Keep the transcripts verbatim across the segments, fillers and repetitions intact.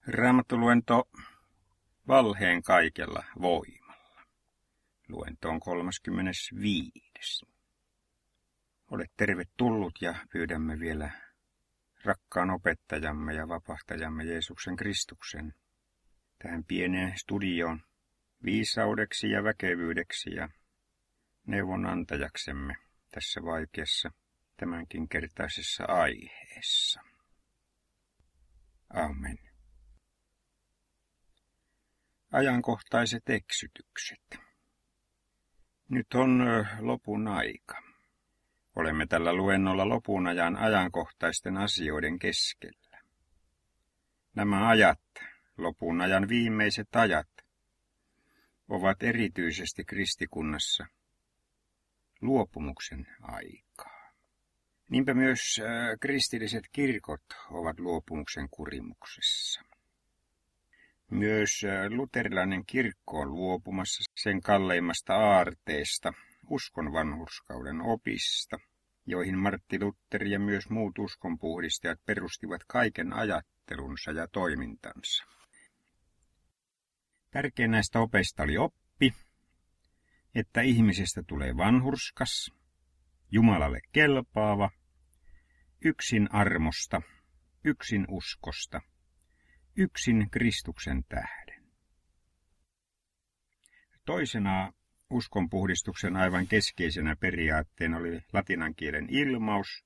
Raamattuluento valheen kaikella voimalla. Luento on kolmaskymmenesviides. Olet tervetullut ja pyydämme vielä rakkaan opettajamme ja vapahtajamme Jeesuksen Kristuksen tähän pieneen studioon viisaudeksi ja väkevyydeksi ja neuvonantajaksemme tässä vaikeassa tämänkin kertaisessa aiheessa. Amen. Ajankohtaiset eksytykset. Nyt on lopun aika. Olemme tällä luennolla lopun ajan ajankohtaisten asioiden keskellä. Nämä ajat, lopun ajan viimeiset ajat, ovat erityisesti kristikunnassa luopumuksen aikaa. Niinpä myös kristilliset kirkot ovat luopumuksen kurimuksessa. Myös luterilainen kirkko on luopumassa sen kalleimmasta aarteesta, uskon vanhurskauden opista, joihin Martti Luther ja myös muut uskonpuhdistajat perustivat kaiken ajattelunsa ja toimintansa. Tärkein näistä opeista oli oppi, että ihmisestä tulee vanhurskas, Jumalalle kelpaava, yksin armosta, yksin uskosta, yksin Kristuksen tähden. Toisena uskonpuhdistuksen aivan keskeisenä periaatteena oli latinan kielen ilmaus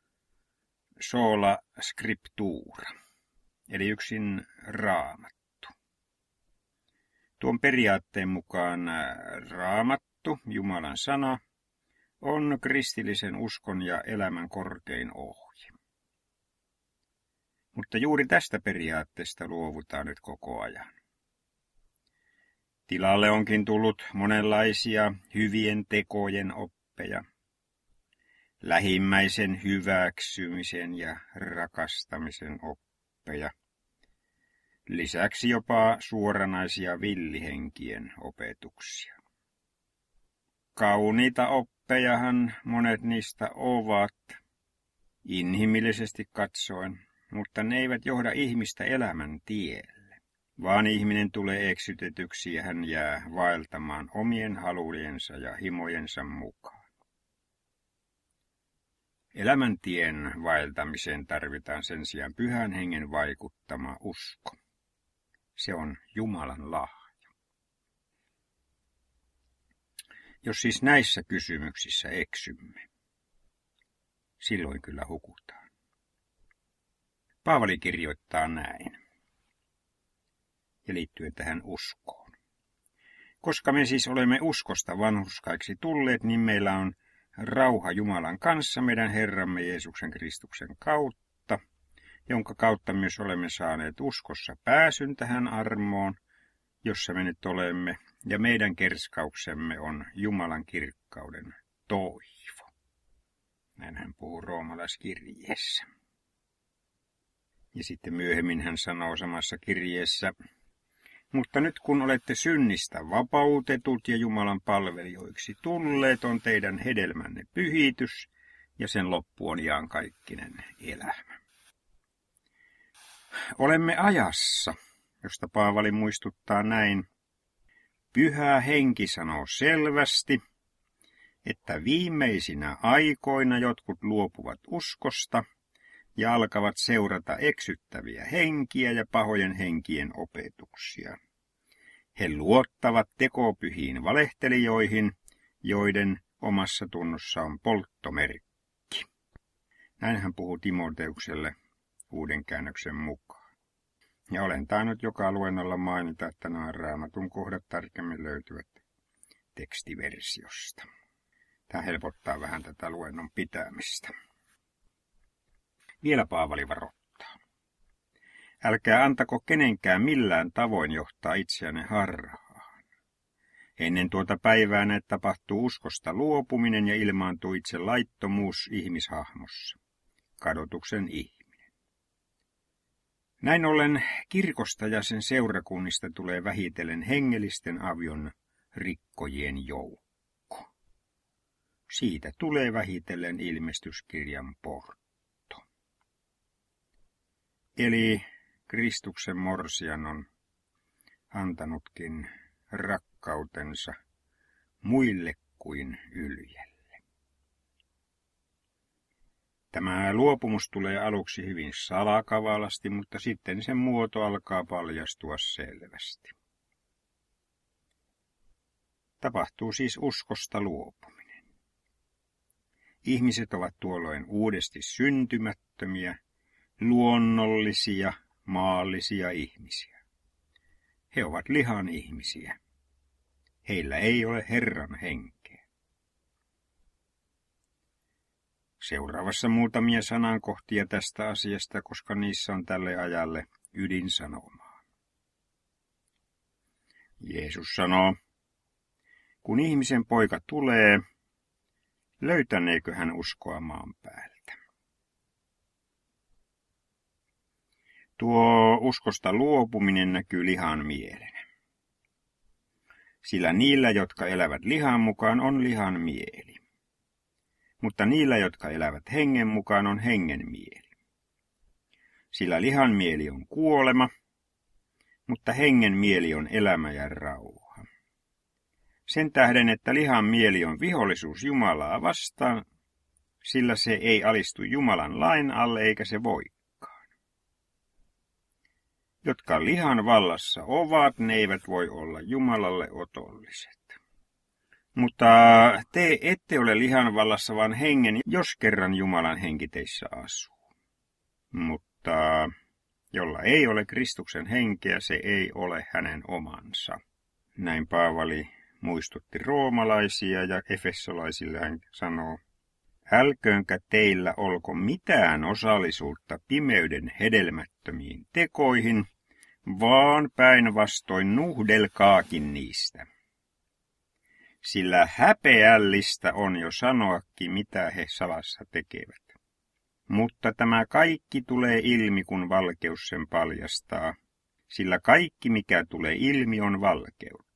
sola scriptura, eli yksin raamattu. Tuon periaatteen mukaan raamattu, Jumalan sana, on kristillisen uskon ja elämän korkein ohje. Mutta juuri tästä periaatteesta luovutaan nyt koko ajan. Tilalle onkin tullut monenlaisia hyvien tekojen oppeja, lähimmäisen hyväksymisen ja rakastamisen oppeja, lisäksi jopa suoranaisia villihenkien opetuksia. Kauniita oppejahan monet niistä ovat, inhimillisesti katsoen, mutta ne eivät johda ihmistä elämän tielle, vaan ihminen tulee eksytetyksi ja hän jää vaeltamaan omien halujensa ja himojensa mukaan. Elämäntien vaeltamiseen tarvitaan sen sijaan pyhän hengen vaikuttama usko. Se on Jumalan lahja. Jos siis näissä kysymyksissä eksymme, silloin kyllä hukutaan. Paavali kirjoittaa näin, ja liittyen tähän uskoon. Koska me siis olemme uskosta vanhurskaiksi tulleet, niin meillä on rauha Jumalan kanssa meidän Herramme Jeesuksen Kristuksen kautta, jonka kautta myös olemme saaneet uskossa pääsyn tähän armoon, jossa me nyt olemme, ja meidän kerskauksemme on Jumalan kirkkauden toivo. Näin hän puhuu roomalaiskirjeessä. Ja sitten myöhemmin hän sanoo samassa kirjeessä, mutta nyt kun olette synnistä vapautetut ja Jumalan palvelijoiksi tulleet, on teidän hedelmänne pyhitys ja sen loppu on iankaikkinen elämä. Olemme ajassa, josta Paavali muistuttaa näin. Pyhä henki sanoo selvästi, että viimeisinä aikoina jotkut luopuvat uskosta ja alkavat seurata eksyttäviä henkiä ja pahojen henkien opetuksia. He luottavat tekopyhiin valehtelijoihin, joiden omassa tunnossa on polttomerkki. Näin hän puhuu Timoteukselle uuden käännöksen mukaan. Ja olen tainnut joka luennolla mainita, että nämä Raamatun kohdat tarkemmin löytyvät tekstiversiosta. Tämä helpottaa vähän tätä luennon pitämistä. Vielä Paavali varoittaa. Älkää antako kenenkään millään tavoin johtaa itseänne harhaan. Ennen tuota päivää näet tapahtuu uskosta luopuminen ja ilmaantuu itse laittomuus ihmishahmossa, kadotuksen ihminen. Näin ollen kirkosta ja sen seurakunnista tulee vähitellen hengellisten avion rikkojien joukko. Siitä tulee vähitellen ilmestyskirjan portti. Eli Kristuksen morsian on antanutkin rakkautensa muille kuin Yljälle. Tämä luopumus tulee aluksi hyvin salakavalasti, mutta sitten sen muoto alkaa paljastua selvästi. Tapahtuu siis uskosta luopuminen. Ihmiset ovat tuolloin uudesti syntymättömiä, luonnollisia, maallisia ihmisiä. He ovat lihan ihmisiä. Heillä ei ole Herran henkeä. Seuraavassa muutamia sanankohtia tästä asiasta, koska niissä on tälle ajalle ydinsanomaa. Jeesus sanoo, kun ihmisen poika tulee, löytäneekö hän uskoa maan päältä? Tuo uskosta luopuminen näkyy lihan mielenä. Sillä niillä, jotka elävät lihan mukaan, on lihan mieli. Mutta niillä, jotka elävät hengen mukaan, on hengen mieli. Sillä lihan mieli on kuolema, mutta hengen mieli on elämä ja rauha. Sen tähden, että lihan mieli on vihollisuus Jumalaa vastaan, sillä se ei alistu Jumalan lain alle eikä se voikaan. Jotka lihan vallassa ovat, ne eivät voi olla Jumalalle otolliset. Mutta te ette ole lihan vallassa, vaan hengen, jos kerran Jumalan henki teissä asuu. Mutta jolla ei ole Kristuksen henkeä, se ei ole hänen omansa. Näin Paavali muistutti roomalaisia ja efesolaisille hän sanoo, älköönkä teillä olko mitään osallisuutta pimeyden hedelmättömiin tekoihin, vaan päinvastoin nuhdelkaakin niistä. Sillä häpeällistä on jo sanoakin, mitä he salassa tekevät. Mutta tämä kaikki tulee ilmi, kun valkeus sen paljastaa, sillä kaikki, mikä tulee ilmi, on valkeutta.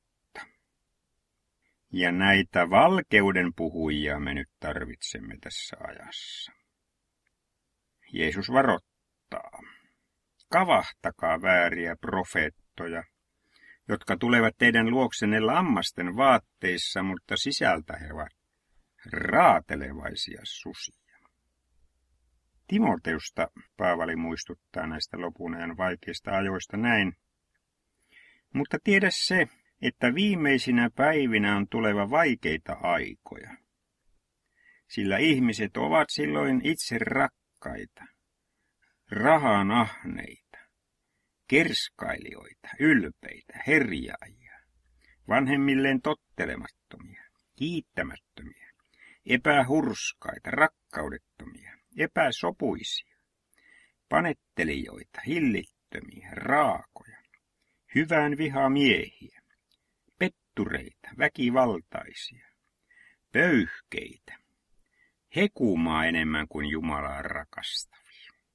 Ja näitä valkeuden puhujia me nyt tarvitsemme tässä ajassa. Jeesus varoittaa. Kavahtakaa vääriä profeettoja, jotka tulevat teidän luoksenne lammasten vaatteissa, mutta sisältä he ovat raatelevaisia susia. Timoteusta Paavali muistuttaa näistä lopun ajan vaikeista ajoista näin. Mutta tiedä se, että viimeisinä päivinä on tuleva vaikeita aikoja. Sillä ihmiset ovat silloin itse rakkaita, rahan ahneita, kerskailijoita, ylpeitä, herjaajia, vanhemmilleen tottelemattomia, kiittämättömiä, epähurskaita, rakkaudettomia, epäsopuisia, panettelijoita, hillittömiä, raakoja, hyvän vihamiehiä, pettureita, väkivaltaisia, pöyhkeitä, hekumaa enemmän kuin Jumalaa rakastavia.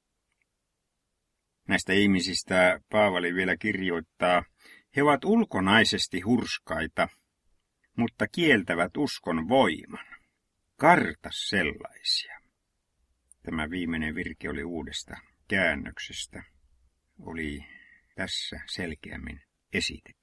Näistä ihmisistä Paavali vielä kirjoittaa, he ovat ulkonaisesti hurskaita, mutta kieltävät uskon voiman. Karta sellaisia. Tämä viimeinen virke oli uudesta käännöksestä. Oli tässä selkeämmin esitetty.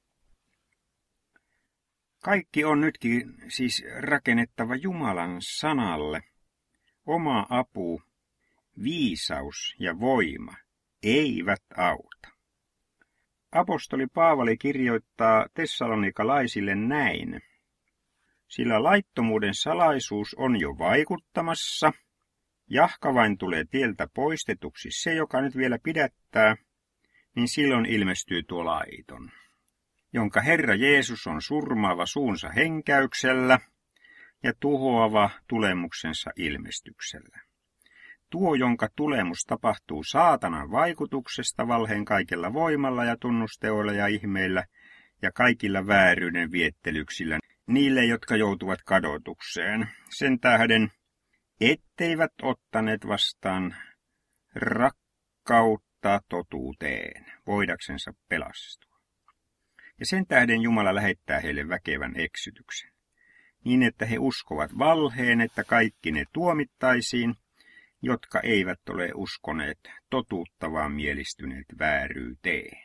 Kaikki on nytkin siis rakennettava Jumalan sanalle. Oma apu, viisaus ja voima eivät auta. Apostoli Paavali kirjoittaa tessalonikalaisille näin. Sillä laittomuuden salaisuus on jo vaikuttamassa, jahka vain tulee tieltä poistetuksi se, joka nyt vielä pidättää, niin silloin ilmestyy tuo laiton, jonka Herra Jeesus on surmaava suunsa henkäyksellä ja tuhoava tulemuksensa ilmestyksellä. Tuo, jonka tulemus tapahtuu saatanan vaikutuksesta valheen kaikella voimalla ja tunnusteoilla ja ihmeillä ja kaikilla vääryyden viettelyksillä niille, jotka joutuvat kadotukseen. Sen tähden, etteivät ottaneet vastaan rakkautta totuuteen, voidaksensa pelastua. Ja sen tähden Jumala lähettää heille väkevän eksytyksen, niin että he uskovat valheen, että kaikki ne tuomittaisiin, jotka eivät ole uskoneet totuutta, vaan mielistyneet vääryyteen.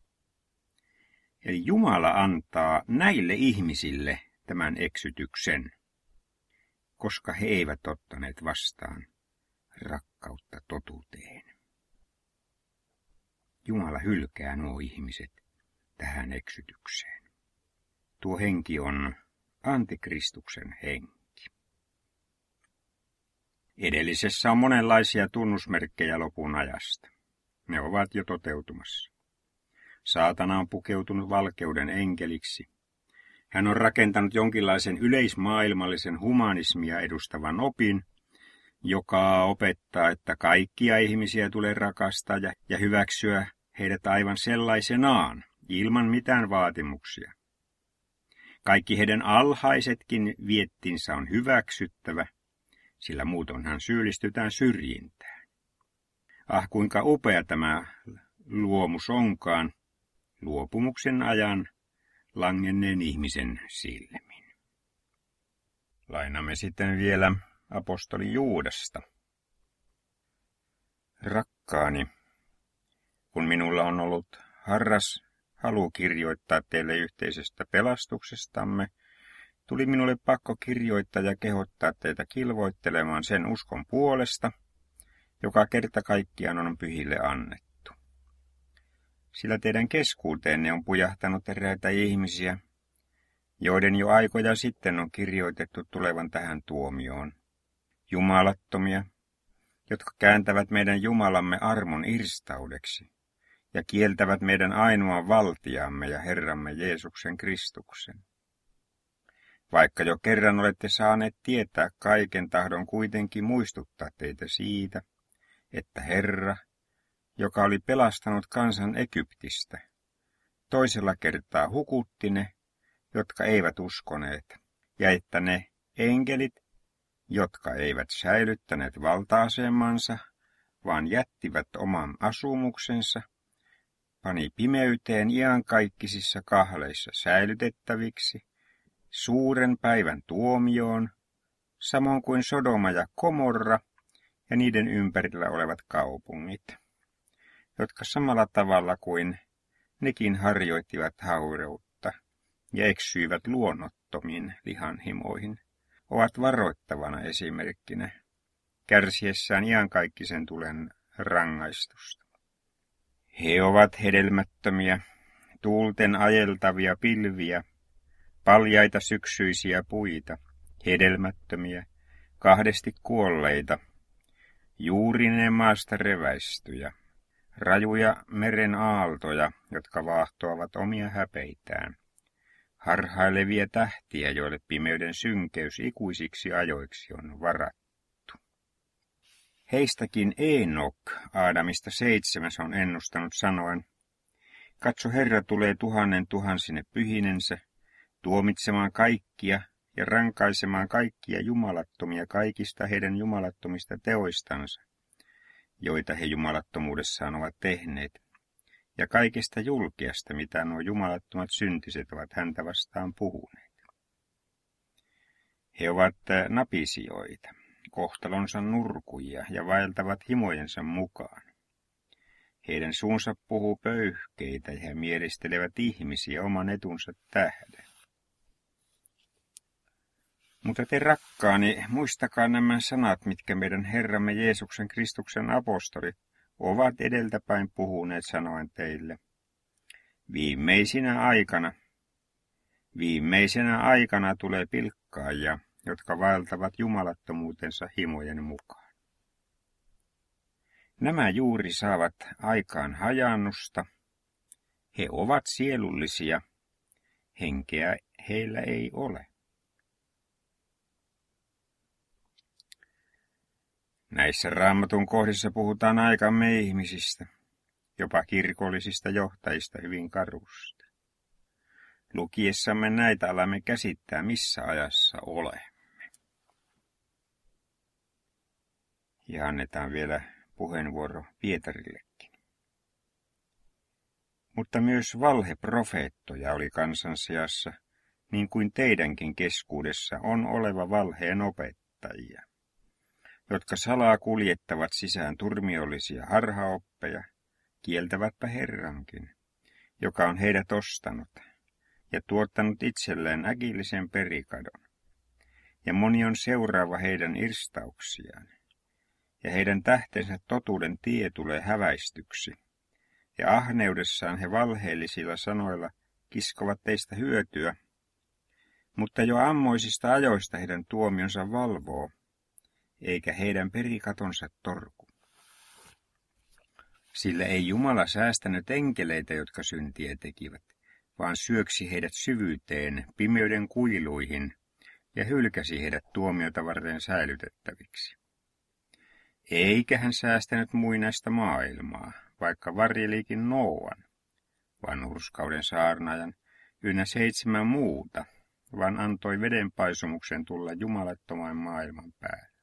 Eli Jumala antaa näille ihmisille tämän eksytyksen, koska he eivät ottaneet vastaan rakkautta totuuteen. Jumala hylkää nuo ihmiset tähän eksytykseen. Tuo henki on antikristuksen henki. Edellisessä on monenlaisia tunnusmerkkejä lopun ajasta. Ne ovat jo toteutumassa. Saatana on pukeutunut valkeuden enkeliksi. Hän on rakentanut jonkinlaisen yleismaailmallisen humanismia edustavan opin, joka opettaa, että kaikkia ihmisiä tulee rakastaa ja, ja hyväksyä heidät aivan sellaisenaan, ilman mitään vaatimuksia. Kaikki heidän alhaisetkin viettinsä on hyväksyttävä, sillä muutoinhan syyllistytään syrjintään. Ah, kuinka upea tämä luomus onkaan, luopumuksen ajan langenneen ihmisen silmin. Lainamme sitten vielä apostoli Juudasta. Rakkaani, kun minulla on ollut harras halu kirjoittaa teille yhteisestä pelastuksestamme, tuli minulle pakko kirjoittaa ja kehottaa teitä kilvoittelemaan sen uskon puolesta, joka kerta kaikkiaan on pyhille annettu. Sillä teidän keskuuteenne on pujahtanut eräitä ihmisiä, joiden jo aikoja sitten on kirjoitettu tulevan tähän tuomioon. Jumalattomia, jotka kääntävät meidän Jumalamme armon irstaudeksi ja kieltävät meidän ainoan valtiamme ja Herramme Jeesuksen Kristuksen. Vaikka jo kerran olette saaneet tietää kaiken, tahdon kuitenkin muistuttaa teitä siitä, että Herra, joka oli pelastanut kansan Egyptistä, toisella kertaa hukutti ne, jotka eivät uskoneet, ja että ne enkelit, jotka eivät säilyttäneet valta-asemansa, vaan jättivät oman asumuksensa, pani pimeyteen iankaikkisissa kahleissa säilytettäviksi, suuren päivän tuomioon, samoin kuin Sodoma ja Gomorra ja niiden ympärillä olevat kaupungit, jotka samalla tavalla kuin nekin harjoittivat haureutta ja eksyivät luonnottomiin lihanhimoihin, ovat varoittavana esimerkkinä kärsiessään iankaikkisen tulen rangaistusta. He ovat hedelmättömiä, tuulten ajeltavia pilviä, paljaita syksyisiä puita, hedelmättömiä, kahdesti kuolleita, juurineen maasta reväistyjä, rajuja meren aaltoja, jotka vaahtoavat omia häpeitään, harhailevia tähtiä, joille pimeyden synkeys ikuisiksi ajoiksi on varattu. Heistäkin Eenok, Aadamista seitsemäs, on ennustanut sanoen, katso, Herra tulee tuhannen tuhansine pyhinensä, tuomitsemaan kaikkia ja rankaisemaan kaikkia jumalattomia kaikista heidän jumalattomista teoistansa, joita he jumalattomuudessaan ovat tehneet, ja kaikesta julkeasta, mitä nuo jumalattomat syntiset ovat häntä vastaan puhuneet. He ovat napisioita, kohtalonsa nurkujia ja vaeltavat himojensa mukaan. Heidän suunsa puhuu pöyhkeitä ja he mielistelevät ihmisiä oman etunsa tähden. Mutta te rakkaani, muistakaa nämä sanat, mitkä meidän Herramme Jeesuksen Kristuksen apostolit ovat edeltäpäin puhuneet sanoen teille. Viimeisinä aikana, viimeisenä aikana tulee pilkkaajia, jotka vaeltavat jumalattomuutensa himojen mukaan. Nämä juuri saavat aikaan hajannusta. He ovat sielullisia, henkeä heillä ei ole. Näissä Raamatun kohdissa puhutaan aikamme ihmisistä, jopa kirkollisista johtajista hyvin karusti. Lukiessamme näitä alamme käsittää, missä ajassa olemme. Ja annetaan vielä puheenvuoro Pietarillekin. Mutta myös valheprofeettoja oli kansan seassa, niin kuin teidänkin keskuudessa on oleva valheen opettajia, jotka salaa kuljettavat sisään turmiollisia harhaoppeja, kieltävätpä Herrankin, joka on heidät ostanut ja tuottanut itselleen äkillisen perikadon. Ja moni on seuraava heidän irstauksiaan, ja heidän tähtensä totuuden tie tulee häväistyksi, ja ahneudessaan he valheellisilla sanoilla kiskovat teistä hyötyä, mutta jo ammoisista ajoista heidän tuomionsa valvoo, eikä heidän perikatonsa torku. Sillä ei Jumala säästänyt enkeleitä, jotka syntiä tekivät, vaan syöksi heidät syvyyteen, pimeyden kuiluihin, ja hylkäsi heidät tuomiota varten säilytettäviksi. Eikä hän säästänyt muinaista maailmaa, vaikka varjelikin Nooan, vanhurskauden saarnaajan, ynnä seitsemän muuta, vaan antoi vedenpaisumuksen tulla jumalattoman maailman päälle.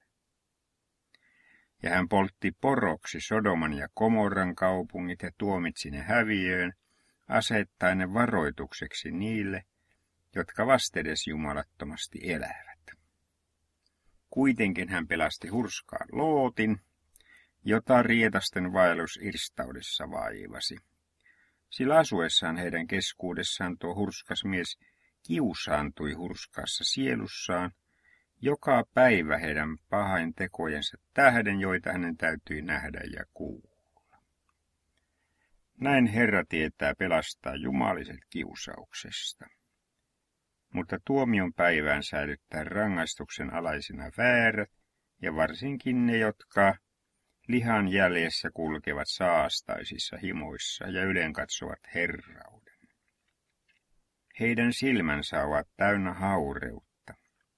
Ja hän poltti poroksi Sodoman ja Gomorran kaupungit ja tuomitsi ne häviöön, asettaen ne varoitukseksi niille, jotka vastedes jumalattomasti elävät. Kuitenkin hän pelasti hurskaan Lootin, jota rietasten vaellus irstaudessa vaivasi. Sillä asuessaan heidän keskuudessaan tuo hurskas mies kiusaantui hurskaassa sielussaan, joka päivä heidän pahain tekojensa tähden, joita hänen täytyi nähdä ja kuulla. Näin Herra tietää pelastaa jumaliset kiusauksesta, mutta tuomion päivään säilyttää rangaistuksen alaisina väärät ja varsinkin ne, jotka lihan jäljessä kulkevat saastaisissa himoissa ja ylenkatsovat herrauden. Heidän silmänsä ovat täynnä haureutta.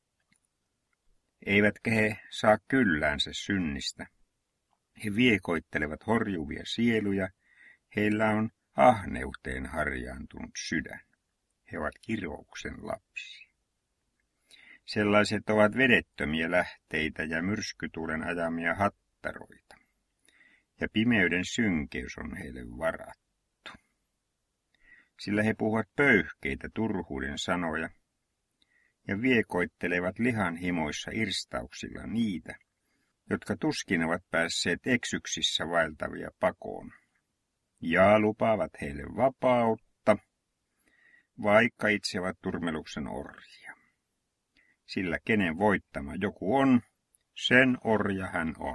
Eivätkä he saa kylläänsä synnistä. He viekoittelevat horjuvia sieluja, heillä on ahneuteen harjaantunut sydän. He ovat kirouksen lapsia. Sellaiset ovat vedettömiä lähteitä ja myrskytuulen ajamia hattaroita, ja pimeyden synkeys on heille varattu. Sillä he puhuvat pöyhkeitä turhuuden sanoja, ja viekoittelevat lihan himoissa irstauksilla niitä, jotka tuskin ovat päässeet eksyksissä vaeltavia pakoon, ja lupaavat heille vapautta, vaikka itse ovat turmeluksen orjia. Sillä kenen voittama joku on, sen orja hän on.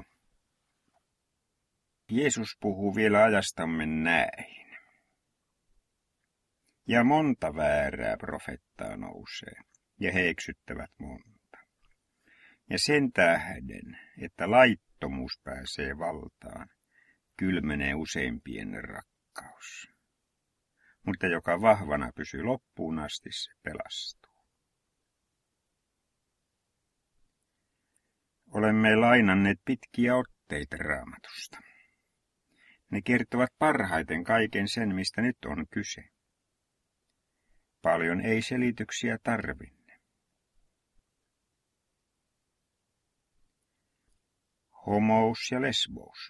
Jeesus puhuu vielä ajastamme näin. Ja monta väärää profettaa nousee, ja he eksyttävät monta. Ja sen tähden, että laittomuus pääsee valtaan, kylmenee useimpien rakkaus. Mutta joka vahvana pysyy loppuun asti, se pelastuu. Olemme lainanneet pitkiä otteita Raamatusta. Ne kertovat parhaiten kaiken sen, mistä nyt on kyse. Paljon ei selityksiä tarvinne. Homous ja lesbous.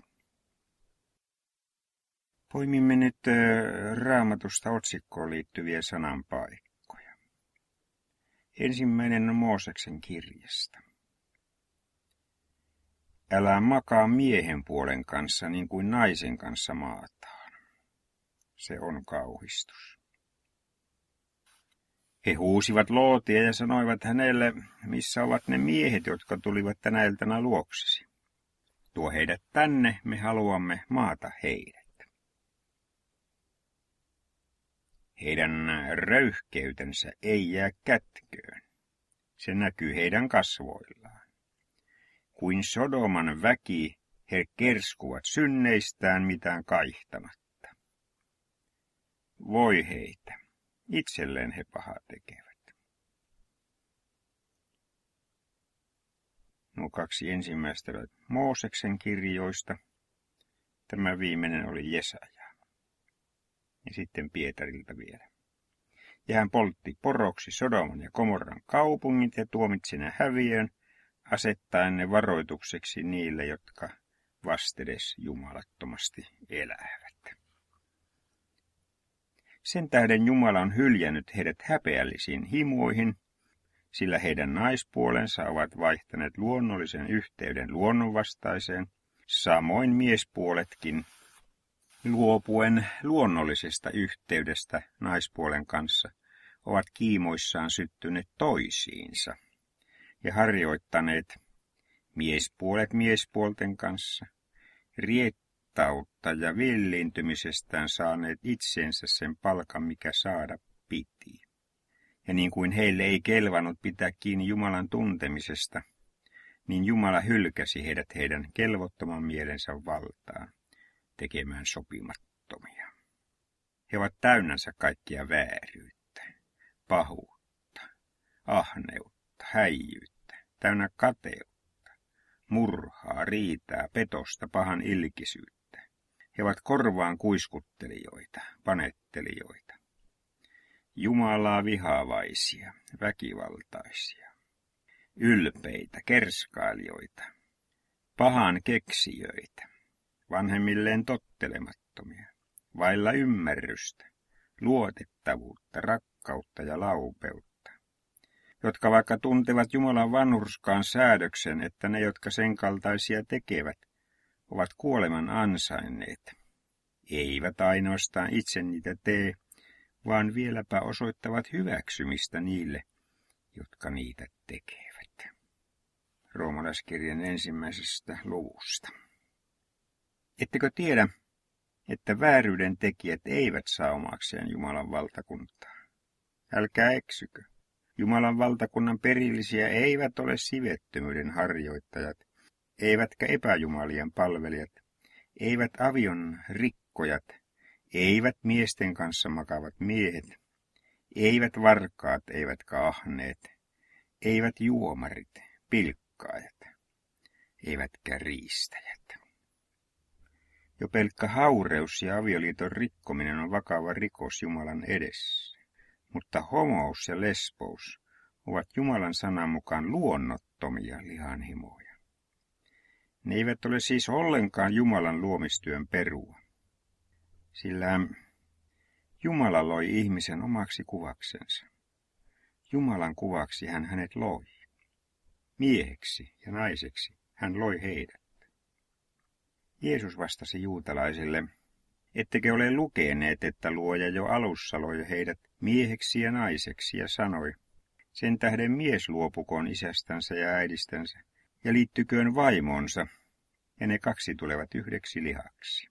Poimimme nyt Raamatusta otsikkoon liittyviä sananpaikkoja. Ensimmäinen on Mooseksen kirjasta. Älä makaa miehen puolen kanssa niin kuin naisen kanssa maataan. Se on kauhistus. He huusivat Lootia ja sanoivat hänelle, missä ovat ne miehet, jotka tulivat tänä iltana luoksesi. Tuo heidät tänne, me haluamme maata heidät. Heidän röyhkeytensä ei jää kätköön. Se näkyy heidän kasvoillaan. Kuin Sodoman väki, he kerskuvat synneistään mitään kaihtamatta. Voi heitä, itselleen he pahaa tekevät. Nuo kaksi ensimmäistä olivat Mooseksen kirjoista. Tämä viimeinen oli Jesaja. Ja sitten Pietarilta vielä. Ja hän poltti poroksi Sodoman ja Gomorran kaupungit ja tuomitsi ne häviön, asettaen ne varoitukseksi niille, jotka vastedes jumalattomasti elävät. Sen tähden Jumala on hyljännyt heidät häpeällisiin himoihin, sillä heidän naispuolensa ovat vaihtaneet luonnollisen yhteyden luonnonvastaiseen, samoin miespuoletkin luopuen luonnollisesta yhteydestä naispuolen kanssa ovat kiimoissaan syttyneet toisiinsa ja harjoittaneet miespuolet miespuolten kanssa riettautta ja villiintymisestään saaneet itsensä sen palkan, mikä saada piti. Ja niin kuin heille ei kelvannut pitää kiinni Jumalan tuntemisesta, niin Jumala hylkäsi heidät heidän kelvottoman mielensä valtaan tekemään sopimattomia. He ovat täynnänsä kaikkia vääryyttä, pahuutta, ahneutta, häijyyttä, täynnä kateutta, murhaa, riitää, petosta, pahan ilkisyyttä. He ovat korvaan kuiskuttelijoita, panettelijoita, Jumalaa vihaavaisia, väkivaltaisia, ylpeitä, kerskailijoita, pahan keksijöitä, vanhemmilleen tottelemattomia, vailla ymmärrystä, luotettavuutta, rakkautta ja laupeutta, jotka vaikka tuntevat Jumalan vanhurskaan säädöksen, että ne, jotka sen kaltaisia tekevät, ovat kuoleman ansainneet, eivät ainoastaan itse niitä tee, vaan vieläpä osoittavat hyväksymistä niille, jotka niitä tekevät. Roomalaiskirjan ensimmäisestä luvusta. Ettekö tiedä, että vääryyden tekijät eivät saa omakseen Jumalan valtakuntaa? Älkää eksykö. Jumalan valtakunnan perillisiä eivät ole sivettömyyden harjoittajat, eivätkä epäjumalien palvelijat, eivät avion rikkojat, eivät miesten kanssa makavat miehet, eivät varkaat eivätkä ahneet, eivät juomarit, pilkkaajat, eivätkä riistäjät. Jo pelkkä haureus ja avioliiton rikkominen on vakava rikos Jumalan edessä, mutta homous ja lesbous ovat Jumalan sanan mukaan luonnottomia lihanhimoja. Ne eivät ole siis ollenkaan Jumalan luomistyön perua, sillä Jumala loi ihmisen omaksi kuvaksensa. Jumalan kuvaksi hän hänet loi. Mieheksi ja naiseksi hän loi heidät. Jeesus vastasi juutalaisille, ettekö ole lukeneet, että luoja jo alussa loi heidät mieheksi ja naiseksi ja sanoi, sen tähden mies luopukoon isästänsä ja äidistänsä ja liittyköön vaimonsa, ja ne kaksi tulevat yhdeksi lihaksi.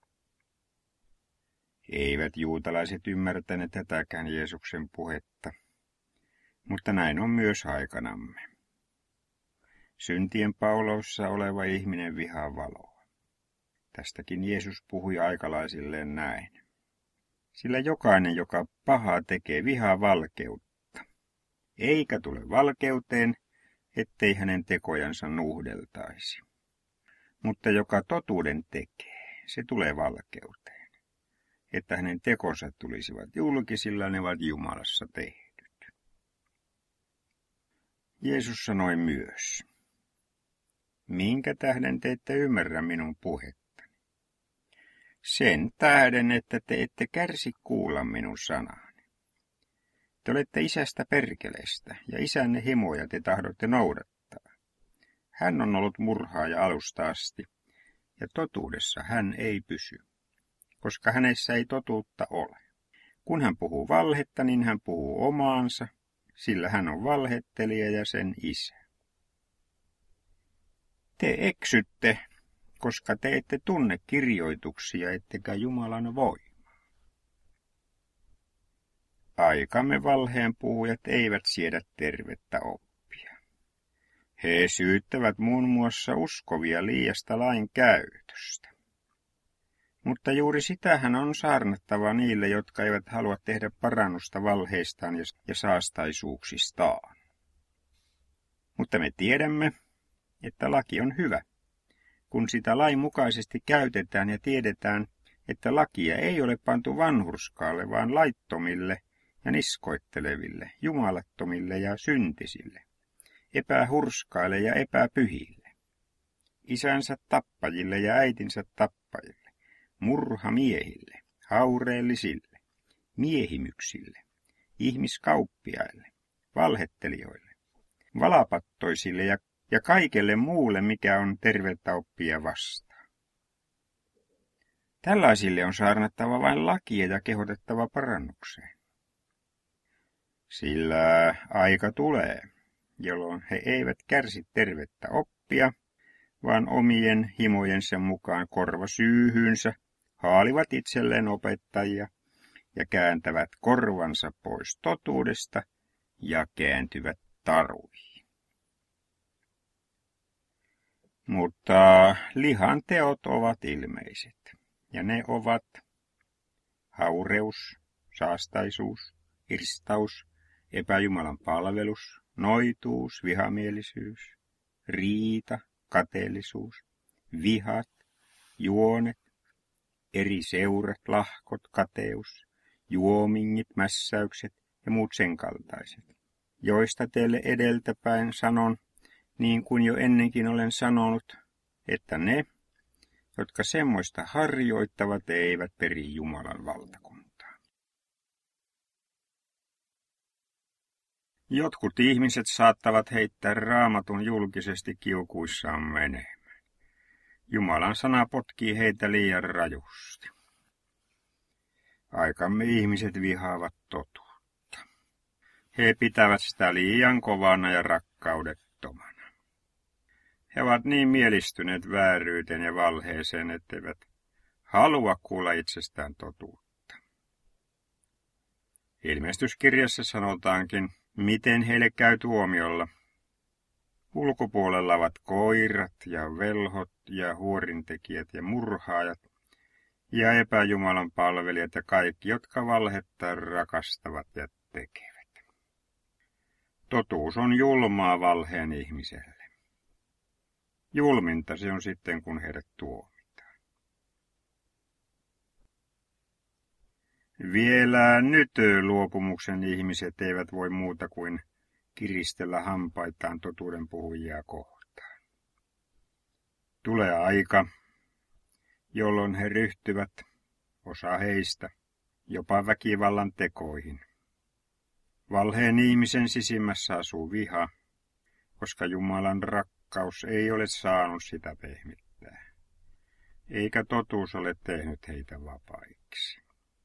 Eivät juutalaiset ymmärtäneet tätäkään Jeesuksen puhetta, mutta näin on myös aikanamme. Syntien pauloissa oleva ihminen vihaa valoa. Tästäkin Jeesus puhui aikalaisilleen näin. Sillä jokainen, joka pahaa tekee, vihaa valkeutta, eikä tule valkeuteen, ettei hänen tekojansa nuhdeltaisi. Mutta joka totuuden tekee, se tulee valkeuteen, että hänen tekonsa tulisivat julkisilla, ne ovat Jumalassa tehdyt. Jeesus sanoi myös, minkä tähden te ette ymmärrä minun puhettani? Sen tähden, että te ette kärsi kuulla minun sanani. Te olette isästä perkeleestä, ja isänne himoja te tahdotte noudattaa. Hän on ollut murhaaja alusta asti, ja totuudessa hän ei pysy, koska hänessä ei totuutta ole. Kun hän puhuu valhetta, niin hän puhuu omaansa, sillä hän on valhettelija ja sen isä. Te eksytte, koska te ette tunne kirjoituksia, ettekä Jumalan voimaa. Aikamme valheen puhujat eivät siedä tervettä oppia. He syyttävät muun muassa uskovia liiasta lain käytöstä. Mutta juuri sitähän on saarnattava niille, jotka eivät halua tehdä parannusta valheistaan ja saastaisuuksistaan. Mutta me tiedämme, että laki on hyvä, kun sitä lain mukaisesti käytetään ja tiedetään, että lakia ei ole pantu vanhurskaalle, vaan laittomille ja niskoitteleville, jumalattomille ja syntisille, epähurskaille ja epäpyhille, isänsä tappajille ja äitinsä tappajille, murhamiehille, haureellisille, miehimyksille, ihmiskauppiaille, valhettelijoille, valapattoisille ja, ja kaikelle muulle, mikä on tervettä oppia vastaan. Tällaisille on saarnattava vain lakia ja kehotettava parannukseen. Sillä aika tulee, jolloin he eivät kärsi tervettä oppia, vaan omien himojensa mukaan korva syyhyynsä haalivat itselleen opettajia ja kääntävät korvansa pois totuudesta ja kääntyvät taruihin. Mutta lihan teot ovat ilmeiset, ja ne ovat haureus, saastaisuus, irstaus, epäjumalan palvelus, noituus, vihamielisyys, riita, kateellisuus, vihat, juonet, eri seurat, lahkot, kateus, juomingit, mässäykset ja muut sen kaltaiset, joista teille edeltäpäin sanon, niin kuin jo ennenkin olen sanonut, että ne, jotka semmoista harjoittavat, eivät peri Jumalan valtakuntaa. Jotkut ihmiset saattavat heittää Raamatun julkisesti kiukuissaan menemään. Jumalan sana potkii heitä liian rajusti. Aikamme ihmiset vihaavat totuutta. He pitävät sitä liian kovana ja rakkaudettomana. He ovat niin mielistyneet vääryyteen ja valheeseen, etteivät halua kuulla itsestään totuutta. Ilmestyskirjassa sanotaankin, miten heille käy tuomiolla. Ulkopuolella ovat koirat ja velhot ja huorintekijät ja murhaajat ja epäjumalan palvelijat ja kaikki, jotka valhetta rakastavat ja tekevät. Totuus on julmaa valheen ihmiselle. Julminta se on sitten, kun heidät tuomitaan. Vielä nyt luopumuksen ihmiset eivät voi muuta kuin kiristellä hampaitaan totuuden puhujia kohtaan. Tulee aika, jolloin he ryhtyvät, osa heistä, jopa väkivallan tekoihin. Valheen ihmisen sisimmässä asuu viha, koska Jumalan rakkaus ei ole saanut sitä pehmittää, eikä totuus ole tehnyt heitä vapaiksi.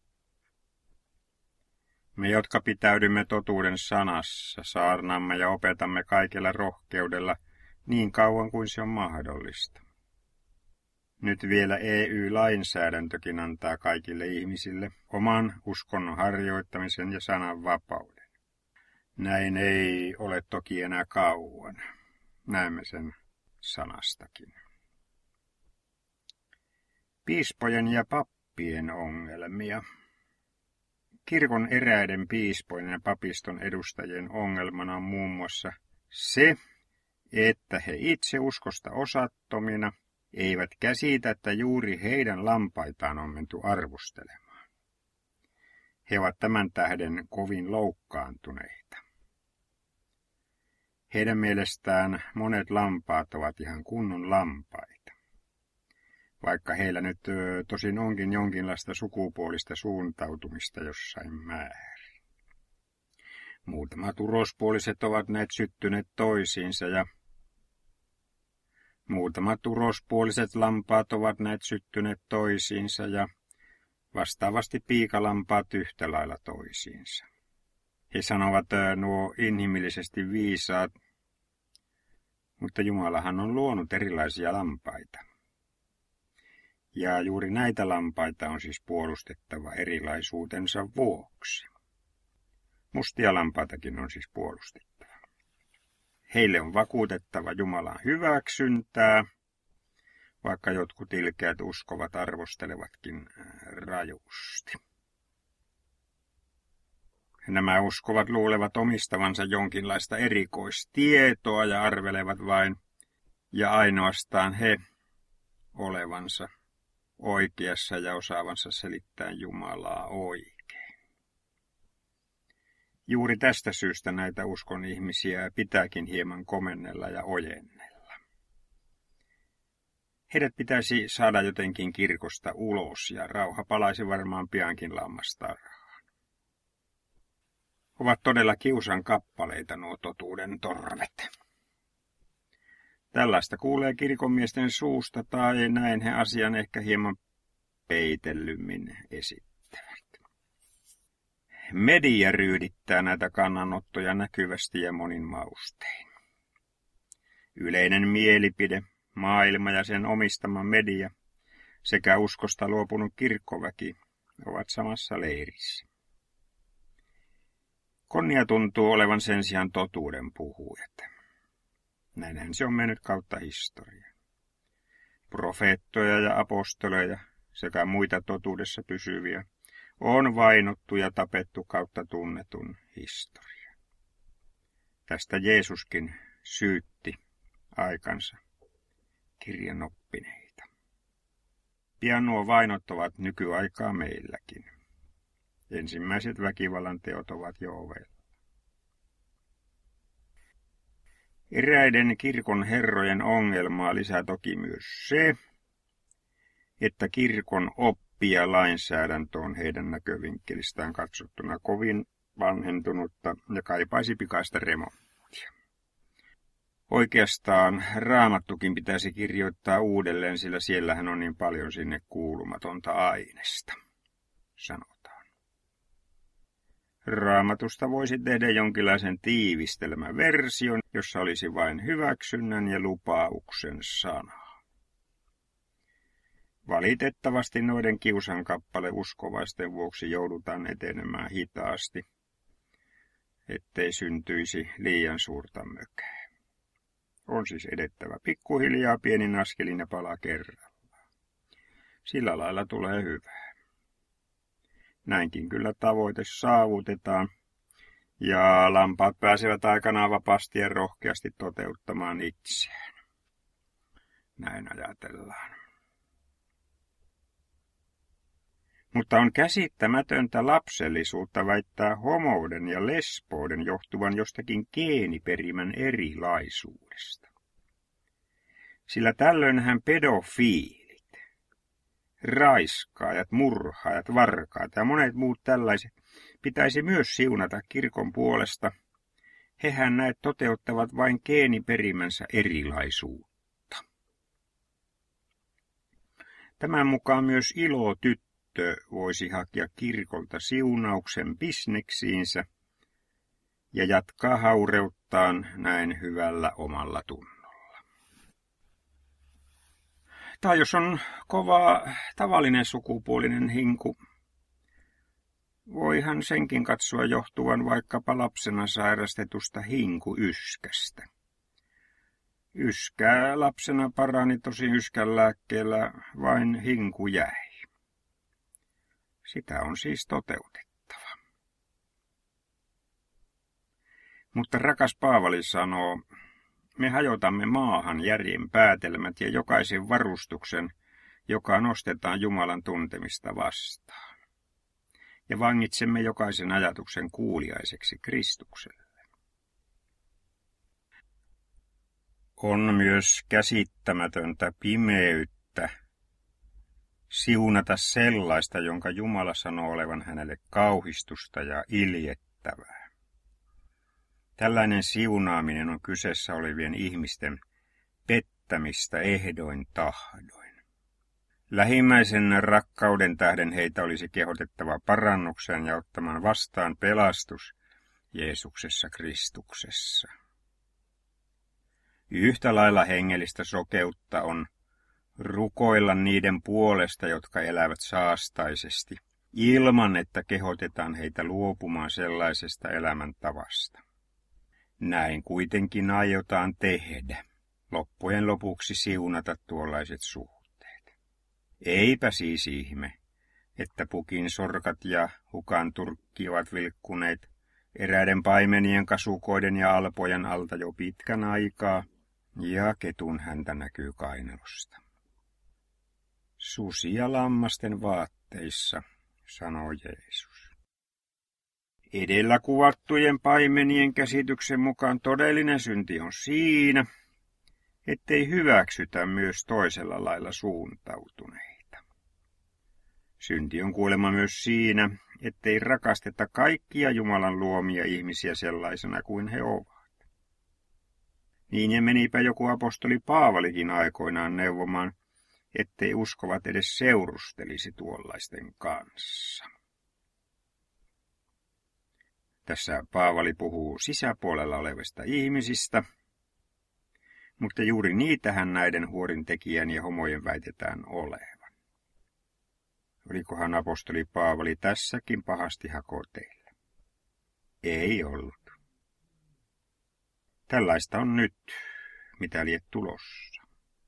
Me, jotka pitäydymme totuuden sanassa, saarnaamme ja opetamme kaikella rohkeudella niin kauan kuin se on mahdollista. Nyt vielä E Y-lainsäädäntökin antaa kaikille ihmisille oman uskonnon harjoittamisen ja sanan vapauden. Näin ei ole toki enää kauan. Näemme sen sanastakin. Piispojen ja pappien ongelmia. Kirkon eräiden piispojen ja papiston edustajien ongelmana on muun muassa se, että he itse uskosta osattomina eivät käsitä, että juuri heidän lampaitaan on menty arvostelemaan. He ovat tämän tähden kovin loukkaantuneita. Heidän mielestään monet lampaat ovat ihan kunnon lampaita, vaikka heillä nyt tosin onkin jonkinlaista sukupuolista suuntautumista jossain määrin. Muutamat urospuoliset ovat näet syttyneet toisiinsa ja muutamat urospuoliset lampaat ovat näet syttyneet toisiinsa ja vastaavasti piikalampaat yhtä lailla toisiinsa. He sanovat nuo inhimillisesti viisaat, mutta Jumalahan on luonut erilaisia lampaita. Ja juuri näitä lampaita on siis puolustettava erilaisuutensa vuoksi. Mustia lampaitakin on siis puolustettava. Heille on vakuutettava Jumalan hyväksyntää, vaikka jotkut ilkeät uskovat arvostelevatkin rajusti. Nämä uskovat luulevat omistavansa jonkinlaista erikoistietoa ja arvelevat vain ja ainoastaan he olevansa oikeassa ja osaavansa selittää Jumalaa oikein. Juuri tästä syystä näitä uskon ihmisiä pitääkin hieman komennella ja ojennella. Heidät pitäisi saada jotenkin kirkosta ulos ja rauha palaisi varmaan piankin lammastarhaan. ovat todella kiusan kappaleita nuo totuuden torvet. Tällaista kuulee kirkonmiesten suusta, tai näin he asian ehkä hieman peitellymmin esittävät. Media ryydittää näitä kannanottoja näkyvästi ja monin maustein. Yleinen mielipide, maailma ja sen omistama media sekä uskosta luopunut kirkkoväki ovat samassa leirissä. Konnia tuntuu olevan sen sijaan totuuden puhujat. Näinhän se on mennyt kautta historian. Profeettoja ja apostoleja sekä muita totuudessa pysyviä on vainottu ja tapettu kautta tunnetun historian. Tästä Jeesuskin syytti aikansa kirjanoppineita. Pian nuo vainot ovat nykyaikaa meilläkin. Ensimmäiset väkivallan teot ovat jo ovella. Eräiden kirkon herrojen ongelmaa lisää toki myös se, että kirkon oppi ja lainsäädäntö on heidän näkövinkkelistään katsottuna kovin vanhentunutta ja kaipaisi pikaista remonttia. Oikeastaan Raamattukin pitäisi kirjoittaa uudelleen, sillä siellähän on niin paljon sinne kuulumatonta aineesta, sanotaan. Raamatusta voisi tehdä jonkinlaisen tiivistelmäversion, jossa olisi vain hyväksynnän ja lupauksen sanaa. Valitettavasti noiden kiusan kappale uskovaisten vuoksi joudutaan etenemään hitaasti, ettei syntyisi liian suurta mökää. On siis edettävä pikkuhiljaa pienin askelin ja pala kerrallaan. Sillä lailla tulee hyvää. Näinkin kyllä tavoite saavutetaan, ja lampaat pääsevät aikanaan vapaasti ja rohkeasti toteuttamaan itseään. Näin ajatellaan. Mutta on käsittämätöntä lapsellisuutta väittää homouden ja lesbouden johtuvan jostakin geeniperimän erilaisuudesta. Sillä tällöinhän pedofiilit, raiskaajat, murhaajat, varkaat ja monet muut tällaiset pitäisi myös siunata kirkon puolesta. Hehän näet toteuttavat vain geeniperimänsä erilaisuutta. Tämän mukaan myös ilotyttö voisi hakea kirkolta siunauksen bisneksiinsä ja jatkaa haureuttaan näin hyvällä omalla tunnolla. Tai jos on kova tavallinen sukupuolinen hinku, voihan senkin katsoa johtuvan vaikkapa lapsena sairastetusta hinkuyskästä. Yskää lapsena parani tosin yskän lääkkeellä, vain hinku jäi. Sitä on siis toteutettava. Mutta rakas Paavali sanoo, me hajotamme maahan järjen päätelmät ja jokaisen varustuksen, joka nostetaan Jumalan tuntemista vastaan. Ja vangitsemme jokaisen ajatuksen kuuliaiseksi Kristukselle. On myös käsittämätöntä pimeyttä siunata sellaista, jonka Jumala sanoo olevan hänelle kauhistusta ja iljettävää. Tällainen siunaaminen on kyseessä olevien ihmisten pettämistä ehdoin tahdoin. Lähimmäisen rakkauden tähden heitä olisi kehotettava parannukseen ja ottamaan vastaan pelastus Jeesuksessa Kristuksessa. Yhtä lailla hengellistä sokeutta on rukoilla niiden puolesta, jotka elävät saastaisesti, ilman että kehotetaan heitä luopumaan sellaisesta elämäntavasta. Näin kuitenkin aiotaan tehdä, loppujen lopuksi siunata tuollaiset suhteet. Eipä siis ihme, että pukin sorkat ja hukan turkki ovat vilkkuneet eräiden paimenien, kasukoiden ja alpojen alta jo pitkän aikaa, ja ketun häntä näkyy kainalosta. Susi ja lammasten vaatteissa, sanoo Jeesus. Edellä kuvattujen paimenien käsityksen mukaan todellinen synti on siinä, ettei hyväksytä myös toisella lailla suuntautuneita. Synti on kuulemma myös siinä, ettei rakasteta kaikkia Jumalan luomia ihmisiä sellaisena kuin he ovat. Niin ja menipä joku apostoli Paavalikin aikoinaan neuvomaan, ettei uskovat edes seurustelisi tuollaisten kanssa. Tässä Paavali puhuu sisäpuolella olevista ihmisistä, mutta juuri niitähän näiden huorintekijän ja homojen väitetään olevan. Olikohan apostoli Paavali tässäkin pahasti hakoteilla? Ei ollut. Tällaista on nyt, mitä liet tulossa.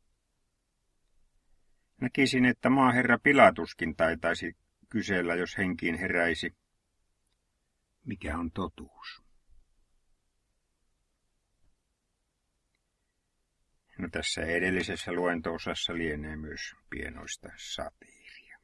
Näkisin, että maaherra Pilatuskin taitaisi kysellä, jos henkiin heräisi, mikä on totuus. No tässä edellisessä luento-osassa lienee myös pienoista satiiria.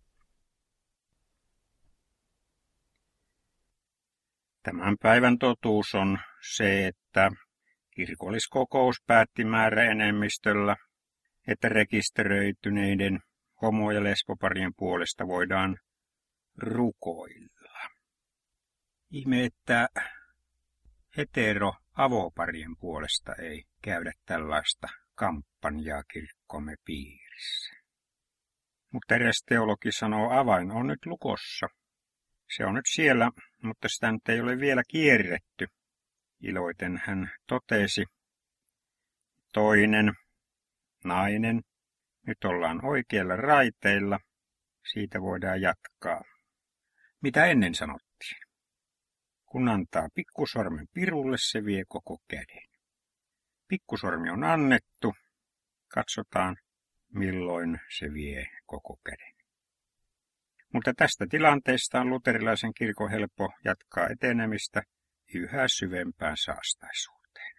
Tämän päivän totuus on se, että kirkolliskokous päätti määräenemmistöllä, että rekisteröityneiden homo- ja lesboparien puolesta voidaan rukoilla. Ihme, että hetero-avoparien puolesta ei käydä tällaista kampanjaa kirkkomme piirissä. Mutta eräs teologi sanoo, avain on nyt lukossa. Se on nyt siellä, mutta sitä nyt ei ole vielä kierretty. Iloiten hän totesi, toinen, nainen, nyt ollaan oikeilla raiteilla, siitä voidaan jatkaa. Mitä ennen sanottiin? Kun antaa pikkusormen pirulle, se vie koko käden. Pikkusormi on annettu, katsotaan milloin se vie koko käden. Mutta tästä tilanteesta on luterilaisen kirkon helppo jatkaa etenemistä yhä syvempään saastaisuuteen.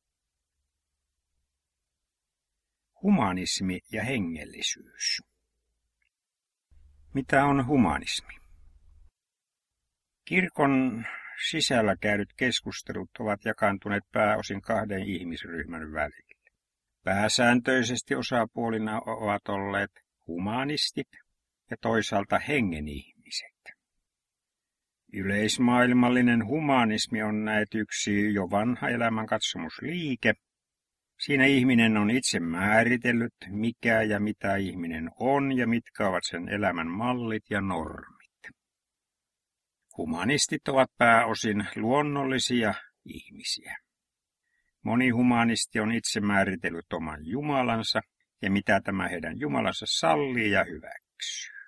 Humanismi ja hengellisyys. Mitä on humanismi? Kirkon sisällä käydyt keskustelut ovat jakaantuneet pääosin kahden ihmisryhmän välille. Pääsääntöisesti osapuolina ovat olleet humanistit ja toisaalta hengen ihmiset. Yleismaailmallinen humanismi on näet yksi jo vanha elämänkatsomusliike. Siinä ihminen on itse määritellyt, mikä ja mitä ihminen on ja mitkä ovat sen elämän mallit ja normit. Humanistit ovat pääosin luonnollisia ihmisiä. Moni humanisti on itse määritellyt oman Jumalansa ja mitä tämä heidän Jumalansa sallii ja hyväksyy.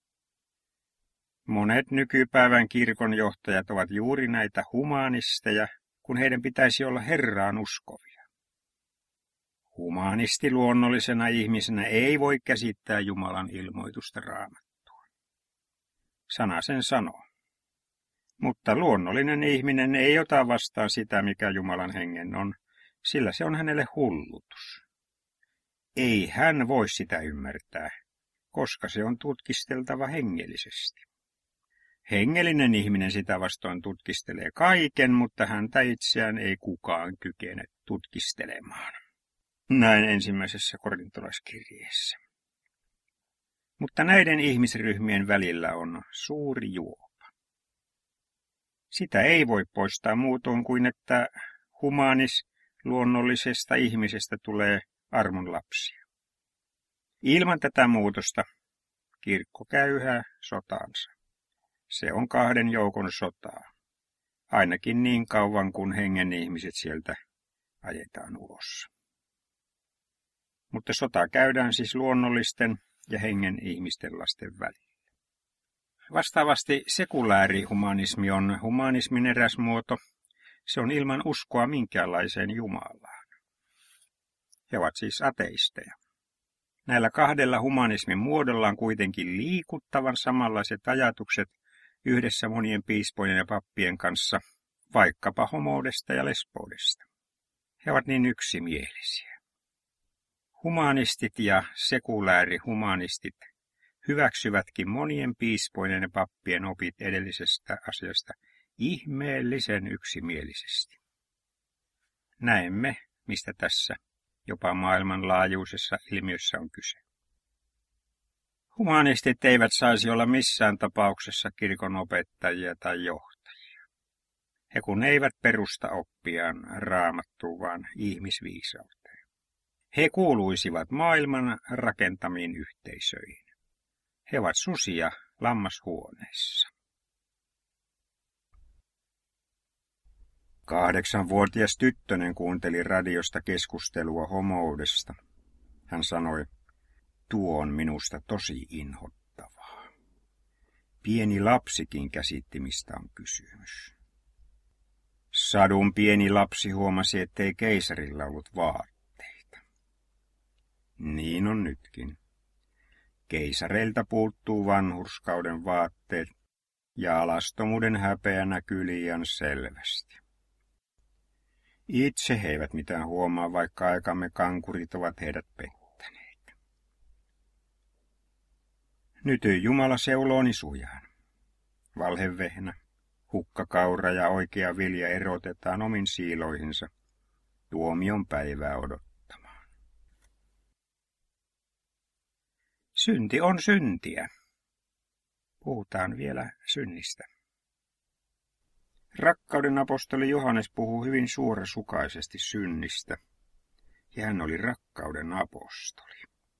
Monet nykypäivän kirkonjohtajat ovat juuri näitä humanisteja, kun heidän pitäisi olla Herraan uskovia. Humanisti luonnollisena ihmisenä ei voi käsittää Jumalan ilmoitusta Raamattua. Sana sen sanoo. Mutta luonnollinen ihminen ei ota vastaan sitä, mikä Jumalan hengen on, sillä se on hänelle hullutus. Ei hän voi sitä ymmärtää, koska se on tutkisteltava hengellisesti. Hengellinen ihminen sitä vastoin tutkistelee kaiken, mutta häntä itseään ei kukaan kykene tutkistelemaan. Näin ensimmäisessä korintolaiskirjeessä. Mutta näiden ihmisryhmien välillä on suuri juopa. Sitä ei voi poistaa muutoin kuin, että humanis luonnollisesta ihmisestä tulee armon lapsia. Ilman tätä muutosta kirkko käy yhä sotaansa. Se on kahden joukon sotaa, ainakin niin kauan kuin hengen ihmiset sieltä ajetaan ulos. Mutta sota käydään siis luonnollisten ja hengen ihmisten lasten välillä. Vastaavasti sekulaarihumanismi on humanismin eräs muoto. Se on ilman uskoa minkäänlaiseen Jumalaan. He ovat siis ateisteja. Näillä kahdella humanismin muodolla on kuitenkin liikuttavan samanlaiset ajatukset yhdessä monien piispojen ja pappien kanssa, vaikkapa homoudesta ja lesboudesta. He ovat niin yksimielisiä. Humanistit ja sekulaarihumanistit hyväksyvätkin monien piispojen ja pappien opit edellisestä asiasta ihmeellisen yksimielisesti. Näemme, mistä tässä jopa maailmanlaajuisessa ilmiössä on kyse. Humanistit eivät saisi olla missään tapauksessa kirkon opettajia tai johtajia. He kun eivät perusta oppiaan Raamattuun, vaan ihmisviisauteen. He kuuluisivat maailman rakentamiin yhteisöihin. He ovat susia lammashuoneessa. Kahdeksanvuotias tyttönen kuunteli radiosta keskustelua homoudesta. Hän sanoi, tuo on minusta tosi inhottavaa. Pieni lapsikin käsitti, mistä on kysymys. Sadun pieni lapsi huomasi, ettei keisarilla ollut vaatteita. Niin on nytkin. Keisareilta puuttuu vanhurskauden vaatteet ja alastomuuden häpeä näkyy liian selvästi. Itse he eivät mitään huomaa, vaikka aikamme kankurit ovat heidät pettäneet. Nyt Jumala seuloo nisujaan. Valhevehnä, hukkakaura ja oikea vilja erotetaan omin siiloihinsa tuomion päivää odottamaan. Synti on syntiä. Puhutaan vielä synnistä. Rakkauden apostoli Johannes puhuu hyvin suorasukaisesti synnistä, ja hän oli rakkauden apostoli.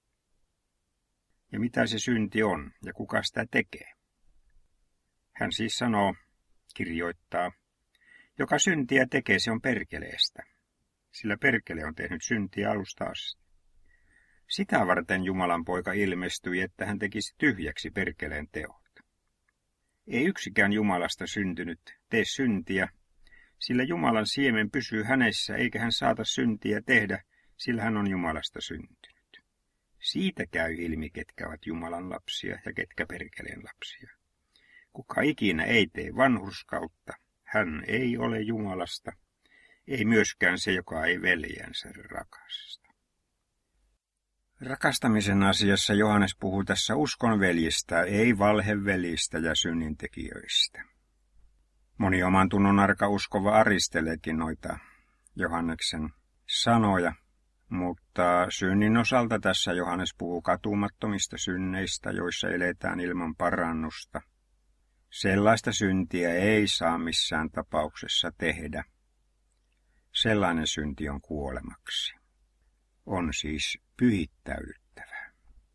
Ja mitä se synti on, ja kuka sitä tekee? Hän siis sanoo, kirjoittaa, joka syntiä tekee, se on perkeleestä, sillä perkele on tehnyt syntiä alusta asti. Sitä varten Jumalan poika ilmestyi, että hän tekisi tyhjäksi perkeleen teot. Ei yksikään Jumalasta syntynyt tee syntiä, sillä Jumalan siemen pysyy hänessä, eikä hän saata syntiä tehdä, sillä hän on Jumalasta syntynyt. Siitä käy ilmi, ketkä ovat Jumalan lapsia ja ketkä perkeleen lapsia. Kuka ikinä ei tee vanhurskautta, hän ei ole Jumalasta, ei myöskään se, joka ei veljensä rakasta. Rakastamisen asiassa Johannes puhuu tässä uskonveljistä, ei valheveljistä ja synnintekijöistä. Moni oman tunnon arka uskova aristeleekin noita Johanneksen sanoja, mutta synnin osalta tässä Johannes puhuu katumattomista synneistä, joissa eletään ilman parannusta. Sellaista syntiä ei saa missään tapauksessa tehdä. Sellainen synti on kuolemaksi. On siis pyhittäydyttävä.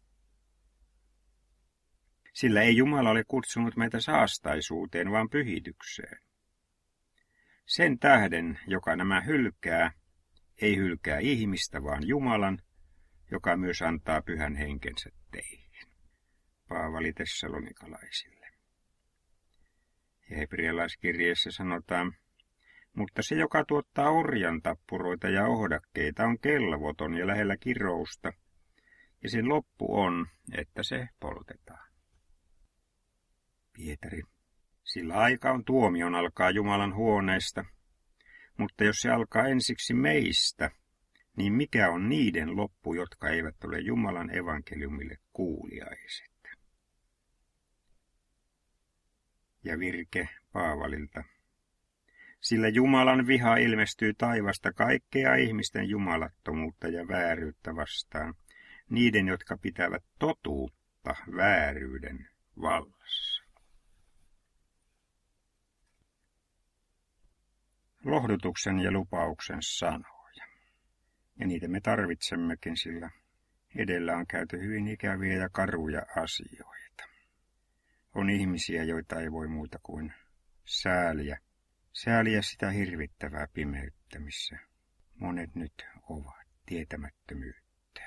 Sillä ei Jumala ole kutsunut meitä saastaisuuteen, vaan pyhitykseen. Sen tähden, joka nämä hylkää, ei hylkää ihmistä, vaan Jumalan, joka myös antaa pyhän henkensä teihin. Paavali tessalonikalaisille. Ja hebrealaiskirjeessä sanotaan, mutta se, joka tuottaa orjan tappuroita ja ohdakkeita, on kelvoton ja lähellä kirousta, ja sen loppu on, että se poltetaan. Pietari, sillä aika on tuomion alkaa Jumalan huoneesta, mutta jos se alkaa ensiksi meistä, niin mikä on niiden loppu, jotka eivät ole Jumalan evankeliumille kuuliaiset? Ja virke Paavalilta. Sillä Jumalan viha ilmestyy taivasta kaikkea ihmisten jumalattomuutta ja vääryyttä vastaan, niiden, jotka pitävät totuutta vääryyden vallassa. Lohdutuksen ja lupauksen sanoja. Ja niitä me tarvitsemmekin, sillä edellä on käyty hyvin ikäviä ja karuja asioita. On ihmisiä, joita ei voi muuta kuin sääliä. Sääliä sitä hirvittävää pimeyttä, missä monet nyt ovat, tietämättömyyttä.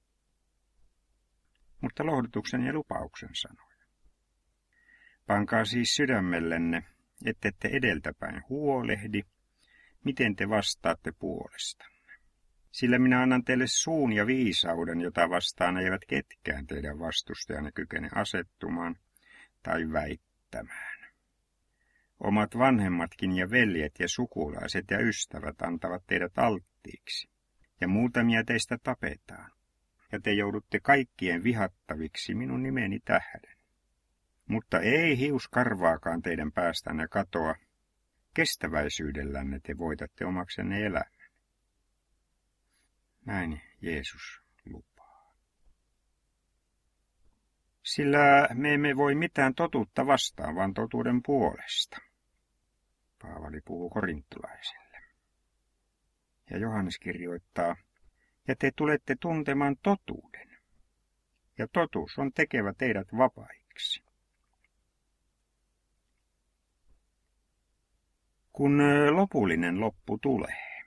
Mutta lohdutuksen ja lupauksen sanoja. Pankaa siis sydämellenne, ette te edeltäpäin huolehdi, miten te vastaatte puolestanne. Sillä minä annan teille suun ja viisauden, jota vastaan eivät ketkään teidän vastustajanne kykene asettumaan tai väittämään. Omat vanhemmatkin ja veljet ja sukulaiset ja ystävät antavat teidät alttiiksi, ja muutamia teistä tapetaan, ja te joudutte kaikkien vihattaviksi minun nimeni tähden. Mutta ei hius karvaakaan teidän päästänne katoa, kestäväisyydellänne te voitatte omaksenne elämän. Näin Jeesus lupaa. Sillä me emme voi mitään totuutta vastaan, vaan totuuden puolesta. Paavali puhuu korintolaisille. Ja Johannes kirjoittaa, ja te tulette tuntemaan totuuden. Ja totuus on tekevä teidät vapaiksi. Kun lopullinen loppu tulee.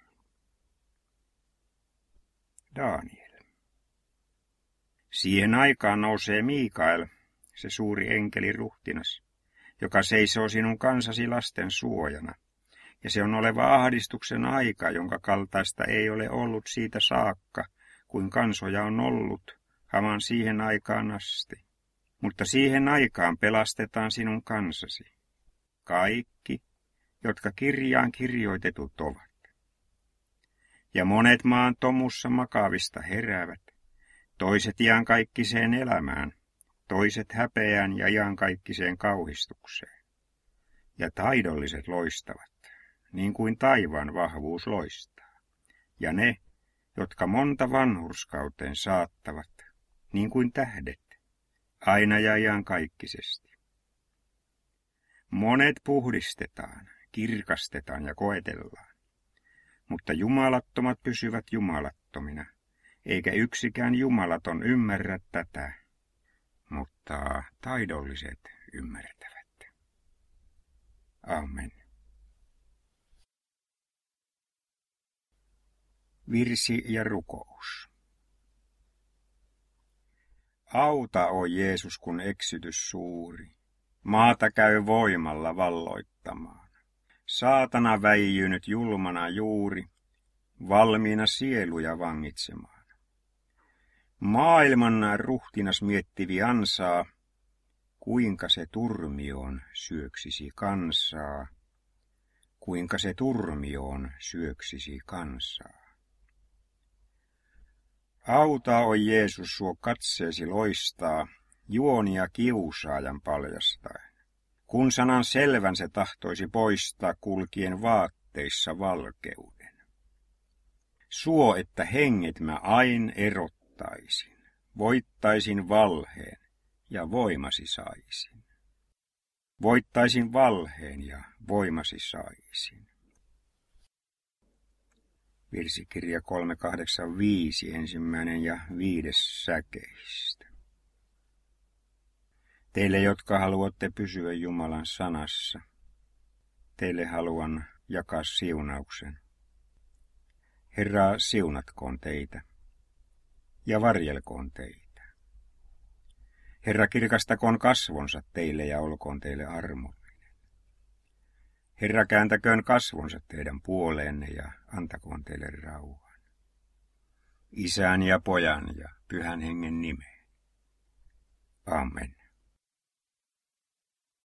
Daniel. Siihen aikaan nousee Mikael, se suuri enkeli ruhtinas, joka seisoo sinun kansasi lasten suojana. Ja se on oleva ahdistuksen aika, jonka kaltaista ei ole ollut siitä saakka, kuin kansoja on ollut, haman siihen aikaan asti. Mutta siihen aikaan pelastetaan sinun kansasi. Kaikki, jotka kirjaan kirjoitetut ovat. Ja monet maan tomussa makaavista heräävät, toiset iankaikkiseen elämään, toiset häpeään ja iankaikkiseen kauhistukseen. Ja taidolliset loistavat, niin kuin taivaan vahvuus loistaa. Ja ne, jotka monta vanhurskauteen saattavat, niin kuin tähdet, aina ja iankaikkisesti. Monet puhdistetaan, kirkastetaan ja koetellaan, mutta jumalattomat pysyvät jumalattomina, eikä yksikään jumalaton ymmärrä tätä, mutta taidolliset ymmärtävät. Amen. Virsi ja rukous. Auta, o Jeesus, kun eksytys suuri, maata käy voimalla valloittamaan. Saatana väijynyt julmana juuri, valmiina sieluja vangitsemaan. Maailman ruhtinas miettivi ansaa, kuinka se turmioon syöksisi kansaa, kuinka se turmioon syöksisi kansaa. Auta, o Jeesus, suo katseesi loistaa, juonia kiusaajan paljastaen. Kun sanan selvän se tahtoisi poistaa kulkien vaatteissa valkeuden. Suo, että henget mä ain erottaisin, voittaisin valheen ja voimasi saisin. Voittaisin valheen ja voimasi saisin. Virsikirja kolme kahdeksan viisi, ensimmäinen ja viides säkeistä. Teille, jotka haluatte pysyä Jumalan sanassa, teille haluan jakaa siunauksen. Herra, siunatkoon teitä ja varjelkoon teitä. Herra, kirkastakoon kasvonsa teille ja olkoon teille armollinen. Herra, kääntäköön kasvonsa teidän puoleenne ja antakoon teille rauhan. Isän ja pojan ja pyhän hengen nimeen. Amen.